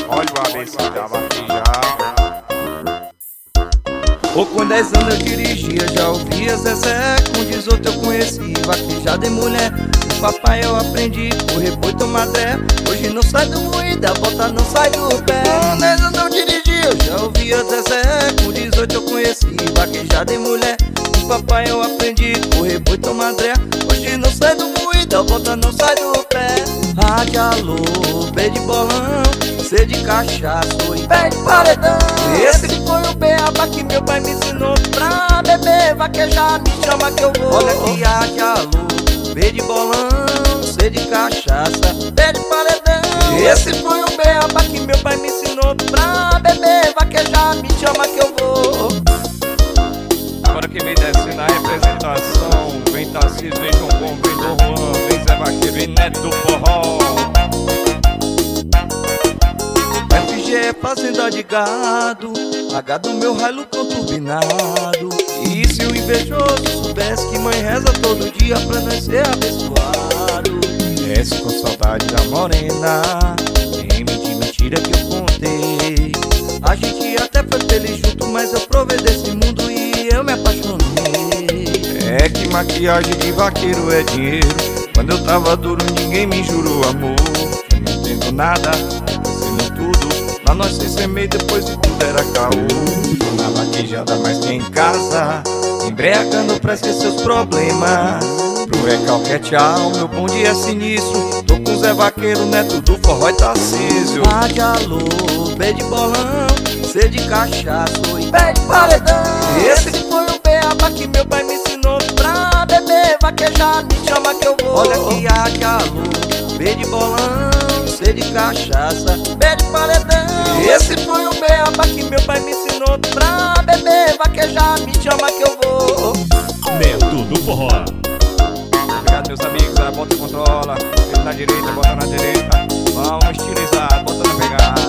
Olha o ABC da vaqueja. Com 10 anos eu dirigia, já ouvia Zezé. Com 18 eu conheci vaquejada e mulher. Com papai eu aprendi, correr boi, tomar dré. Hoje não sai do moído, a bota não sai do pé. Com 10 anos eu dirigia, eu já ouvia Zezé. Com 18 eu conheci vaquejada e mulher. Com papai eu aprendi, correr boi, tomar dré. Hoje não sai do moído, a bota não sai do pé. Rádio alô, B de bolão, C de cachaça e pé de paredão. Esse foi o beabá que meu pai me ensinou. Pra beber, vaquejar, me chama que eu vou. Olha que rádio alô, B de bolão, C de cachaça, pé de paredão. Esse foi o beabá que meu pai me ensinou. Pra beber, vaquejar, me chama que eu vou. Agora quem vem desce na representação, vem Tarcísio, vem João Bom, vem Dom Juan, vem Zé Vaqueiro e Neto do Forró. FG é fazenda de gado, H do meu Hilux turbinado. E se o invejoso soubesse que mãe reza todo dia pra nós ser abençoado. Desce com saudade da morena, M de mentira que eu contei. A gente até foi feliz junto, mas eu provei desse mundo e eu me apaixonei. É que maquiagem de vaqueiro é dinheiro. Quando eu tava duro ninguém me jurou amor. Eu não entendo nada, fazendo tudo. Lá nós se semei, depois de tudo era caô. Tô na vaquejada, mas tem em casa, Embriagando pra esquecer os problemas. pro recalque é tchau, meu bonde é sinistro. Tô com Zé Vaqueiro, Neto do Forró e Tarcísio. Rádio alô, B de bolão, C de cachaça e pé de paredão. Esse foi o beabá que meu pai me ensinou. Pra beber, vaquejar, me chama que eu vou. Olha que rádio alô, B de bolão, C de cachaça, pé de paredão. Esse foi o beabá que meu pai me ensinou. Pra beber, vaquejar, me chama que eu vou. Neto do Forró. Obrigado, meus amigos, a bota controla. Ele na direita, bota na direita. Vamos estilizar, bota na pegada.